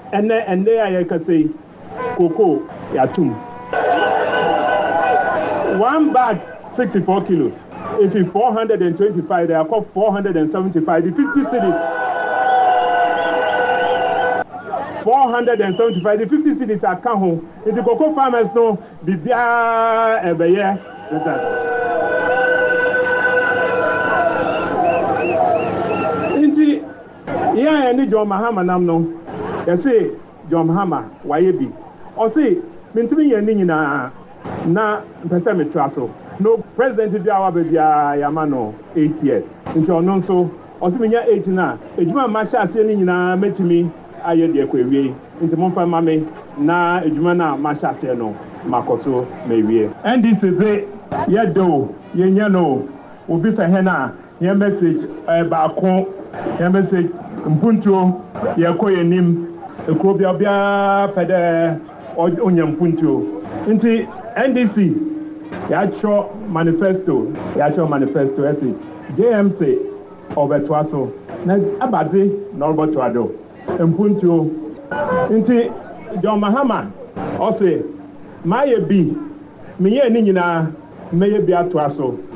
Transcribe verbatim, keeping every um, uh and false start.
And then and there I can say cocoa yatum. One bag sixty-four kilos. If it's four hundred twenty-five, they are called four hundred seventy-five. The fifty cities. four hundred seventy-five. The fifty cities are come home. If the cocoa farmers know the beer every year. Inti, yeah, any John Mahama namno. You say John Mahama, why be? Or say, Mintumi Yanina na Pesame Trasso. No president bi awa baby Yamano eight years. Into ononso, Osiminya eight na. Ejuma Masha ase ni nyina metumi aye de kwawie. Into Monfa Mame na ejuma na Masha ase no makoso mewie. And this is it. Yedo, yenya no. Obi sa hena, ye message eh ba ko, ye message mpuntuo ye ko yenim. Ekro bia bia pede onyampuntuo. Nti N D C Yacho manifesto, Yacho manifesto, I say, J M C, Obertuaso, Abadi, Norbertuado, Mpuntu, Inti, John Mahama, or say, Maya B, Mia Nina, Maya Beatuaso,